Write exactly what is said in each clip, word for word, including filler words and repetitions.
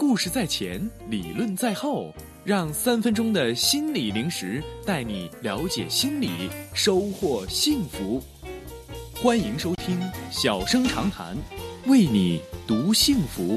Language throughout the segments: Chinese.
故事在前，理论在后，让三分钟的心理零食带你了解心理，收获幸福。欢迎收听小声长谈，为你读幸福。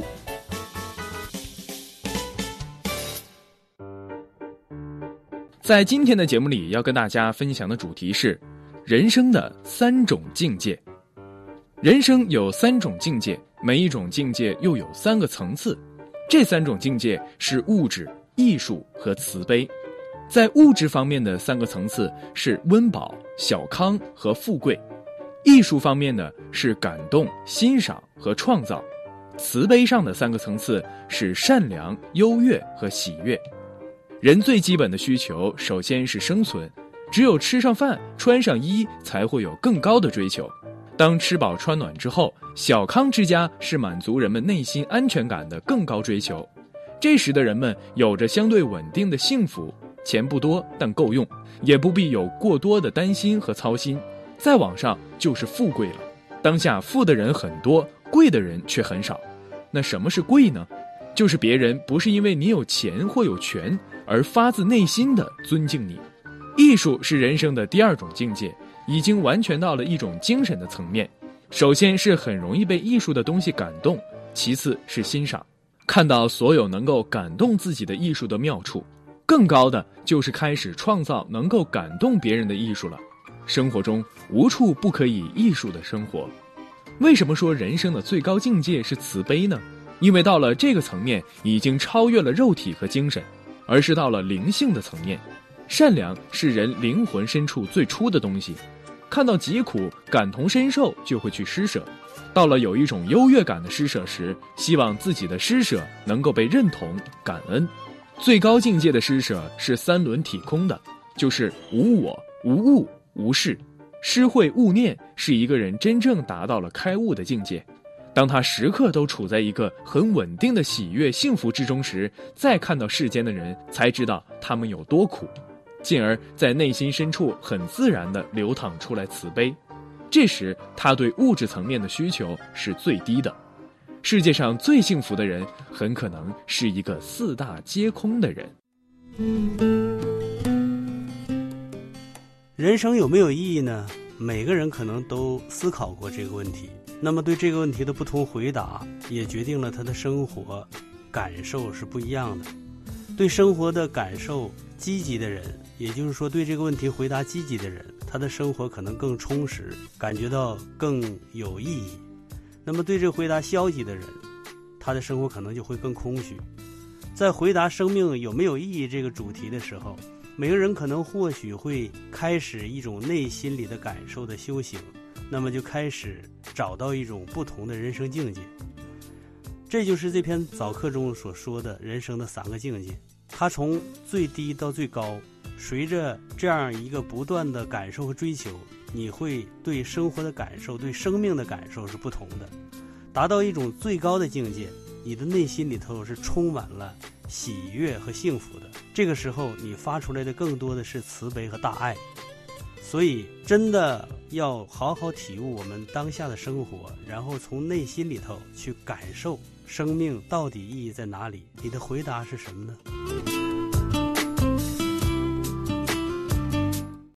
在今天的节目里，要跟大家分享的主题是人生的三种境界。人生有三种境界，每一种境界又有三个层次。这三种境界是物质、艺术和慈悲。在物质方面的三个层次是温饱、小康和富贵；艺术方面的是感动、欣赏和创造；慈悲上的三个层次是善良、优越和喜悦。人最基本的需求首先是生存，只有吃上饭、穿上衣，才会有更高的追求。当吃饱穿暖之后，小康之家是满足人们内心安全感的更高追求。这时的人们有着相对稳定的幸福，钱不多但够用，也不必有过多的担心和操心。再往上就是富贵了，当下富的人很多，贵的人却很少。那什么是贵呢？就是别人不是因为你有钱或有权而发自内心的尊敬你。艺术是人生的第二种境界，已经完全到了一种精神的层面。首先是很容易被艺术的东西感动，其次是欣赏，看到所有能够感动自己的艺术的妙处。更高的就是开始创造能够感动别人的艺术了。生活中无处不可以艺术的生活。为什么说人生的最高境界是慈悲呢？因为到了这个层面，已经超越了肉体和精神，而是到了灵性的层面。善良是人灵魂深处最初的东西，看到疾苦感同身受，就会去施舍。到了有一种优越感的施舍时，希望自己的施舍能够被认同感恩。最高境界的施舍是三轮体空的，就是无我无物无事。施惠勿念是一个人真正达到了开悟的境界。当他时刻都处在一个很稳定的喜悦幸福之中时，再看到世间的人，才知道他们有多苦，进而在内心深处很自然地流淌出来慈悲。这时他对物质层面的需求是最低的。世界上最幸福的人，很可能是一个四大皆空的人。 人生有没有意义呢？每个人可能都思考过这个问题。那么对这个问题的不同回答，也决定了他的生活感受是不一样的。对生活的感受积极的人，也就是说对这个问题回答积极的人，他的生活可能更充实，感觉到更有意义。那么对这个回答消极的人，他的生活可能就会更空虚。在回答生命有没有意义这个主题的时候，每个人可能或许会开始一种内心里的感受的修行，那么就开始找到一种不同的人生境界。这就是这篇早课中所说的人生的三个境界。它从最低到最高，随着这样一个不断的感受和追求，你会对生活的感受、对生命的感受是不同的。达到一种最高的境界，你的内心里头是充满了喜悦和幸福的。这个时候你发出来的更多的是慈悲和大爱。所以真的要好好体悟我们当下的生活，然后从内心里头去感受生命到底意义在哪里。你的回答是什么呢？